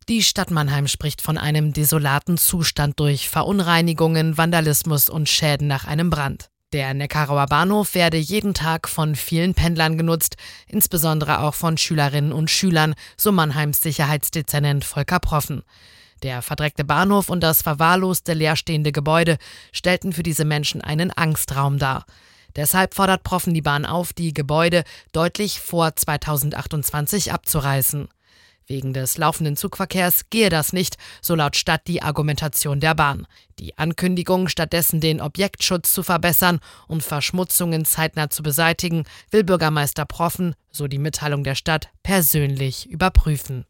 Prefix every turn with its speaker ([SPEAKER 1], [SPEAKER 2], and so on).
[SPEAKER 1] Die Stadt Mannheim spricht von einem desolaten Zustand durch Verunreinigungen, Vandalismus und Schäden nach einem Brand. Der Neckarauer Bahnhof werde jeden Tag von vielen Pendlern genutzt, insbesondere auch von Schülerinnen und Schülern, so Mannheims Sicherheitsdezernent Volker Proffen. Der verdreckte Bahnhof und das verwahrloste leerstehende Gebäude stellten für diese Menschen einen Angstraum dar. Deshalb fordert Proffen die Bahn auf, die Gebäude deutlich vor 2028 abzureißen. Wegen des laufenden Zugverkehrs gehe das nicht, so laut Stadt die Argumentation der Bahn. Die Ankündigung, stattdessen den Objektschutz zu verbessern und Verschmutzungen zeitnah zu beseitigen, will Bürgermeister Proffen, so die Mitteilung der Stadt, persönlich überprüfen.